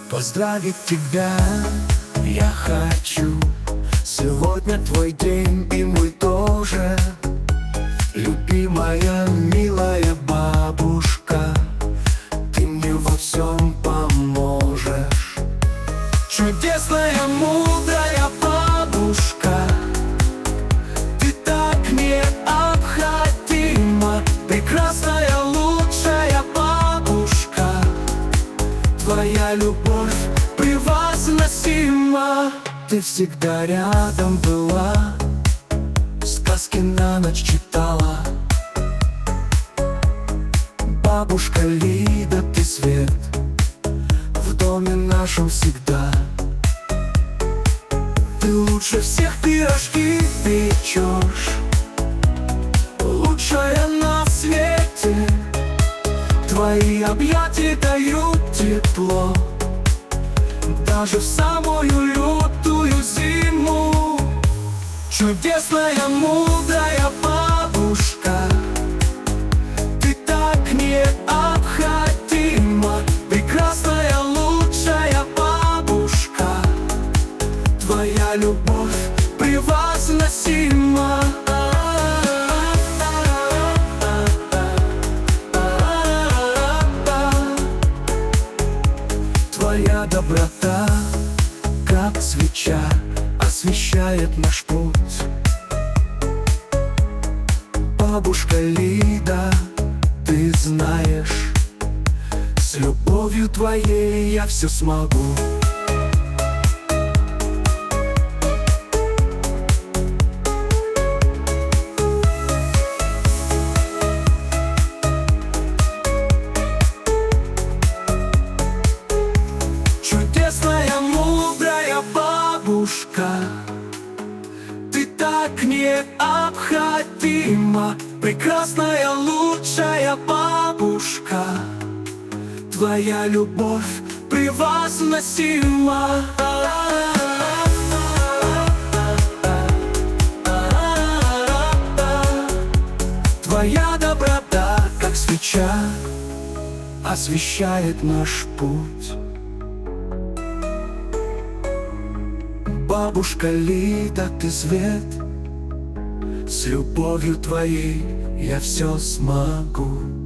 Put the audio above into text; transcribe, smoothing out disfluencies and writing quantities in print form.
Поздравить тебя я хочу. Сегодня твой день и мой тоже. Любимая, милая бабушка, ты мне во всем поможешь. Чудесная, мудрая бабушка, ты так необходима. Прекрасная, лучшая бабушка, твоя любовь превозносима. Ты всегда рядом была, сказки на ночь читала. Бабушка Лида, ты свет в доме нашем всегда. Ты лучше всех пирожки печешь, лучшая на свете. Твои объятия дают тепло даже в самую лютую зиму. Чудесная, мудрая бабушка, ты так необходима. Прекрасная, лучшая бабушка, твоя любовь превозносима. Твоя доброта, как свеча, освещает наш путь. Бабушка Лида, ты знаешь, с любовью твоей я все смогу. Чудесная, мудрая бабушка, ты так необходима. Прекрасная, лучшая бабушка, твоя любовь превозносима. Твоя доброта, как свеча, освещает наш путь. Бабушка Лида, ты свет, с любовью твоей я все смогу.